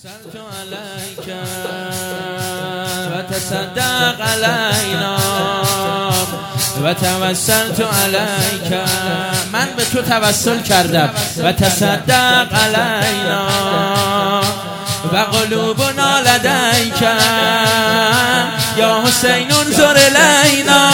توسلت عليك وتصدق علينا وتوسلت عليك. من به تو توسل کردم و تصدق علینا و قلوبنا لدیک یا حسین انظر الینا.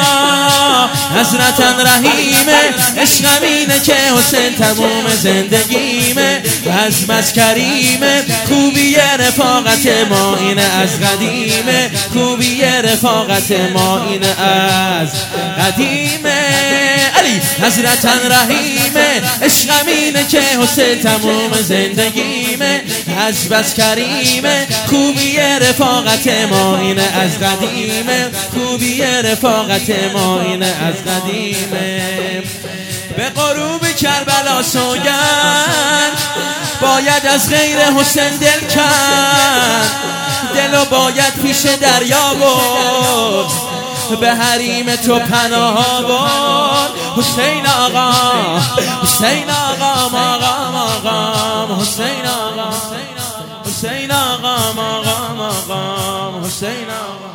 حضرت رحیم عشقم اینه که حسین تموم زندگیمه، از کریمه خوبی رفاقت ما اینه از قدیمه، خوبی رفاقت ما اینه از قدیمه. علی حضرت رحیمه عشقم اینه که حسین تموم زندگیمه، از کریمه خوبی رفاقت ما اینه از قدیمه، خوبی رفاقت ما اینه از قدیمه. به غروب کربلا سوگند باید از غیر حسین دل کند، دلو باید پیش دریا برد، به حریم تو پناه برد. حسین آقا، حسین آقا، مقام آقام، حسین آقا، حسین آقا، مقام آقام، حسین آقا،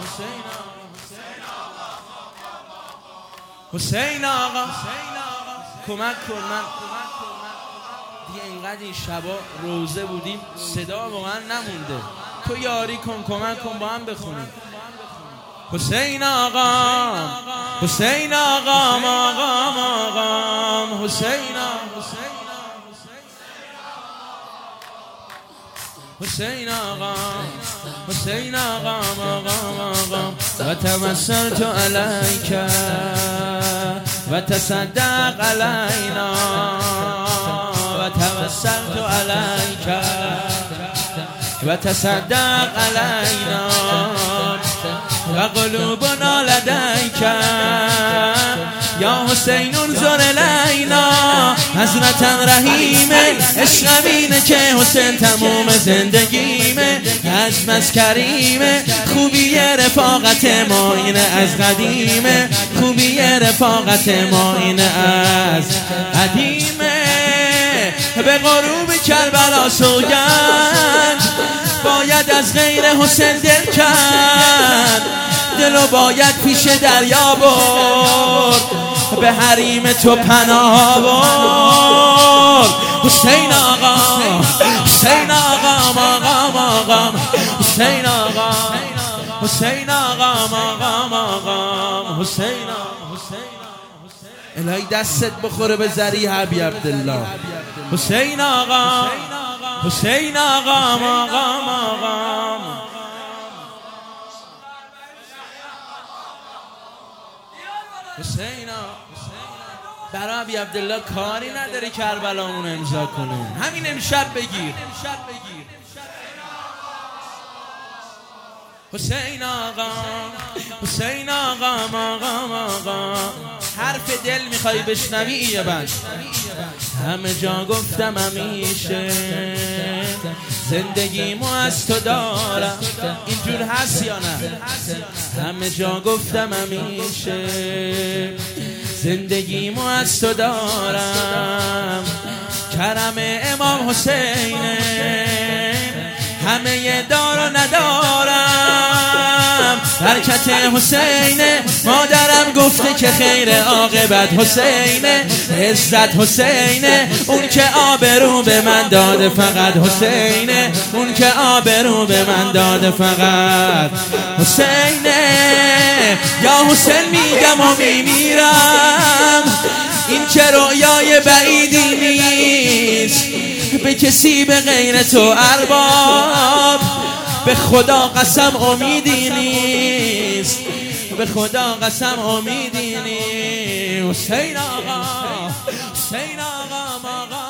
حسین آقا، کمک کن. من دیگه اینقدر این شبا روزه بودیم صدا واقعا نمونده، تو یاری کن، کمک کن با هم بخونیم. حسین آقا، حسین آقا، مقام آقام، حسین آقا، حسین آقا، حسین آقا، مقام آقام. و توسلت علیک و تصدق علینا و توسلت علیک و تصدق علینا و قلوبنا لدیک یا حسین انظر الینا. حضرت رحیم عشقم اینه که حسین تموم زندگیمه، از کریمه خوبی رفاقت ما اینه از قدیمه، خوبی رفاقت ما اینه از قدیمه. به غروب کربلا سوگند باید از غیر حسین دل کند، دلو باید پیش دریا برد، به حریم تو پناه برد. حسین آقا، حسین آقا، مقام آقام، حسین آقا، حسین آقا، مقام آقام، حسین آقا. الهی دستت بخوره به ذریح ابی عبدالله. حسین آقا، حسین آقا، مقام آقام. حسین برای ابی عبدالله کاری نداره کربلامون امضا کنه، همین امشب بگیر. حسین آقا، حسین آقا، مقام آقا. حرف دل میخوای بشنوی یه بند. همه جا گفتم همیشه زندگیمو از تو دارم، اینجور هست یا نه؟ همه جا گفتم همیشه زندگیمو از تو دارم، کرم امام حسینه همه دار و ندارم، برکت حسینه مادرم گفته که خیر عاقبت حسینه، عزت حسینه اون که آبرو به من داده فقط حسینه، اون که آبرو به من داده فقط حسینه. یا حسین میگم و میمیرم، این که رویای بعیدی نیست، به کسی به غیر تو ارباب، به خدا قسم امیدی نیست، به خدا قسم امیدی نیست. حسین آقا، حسین آقا، مقام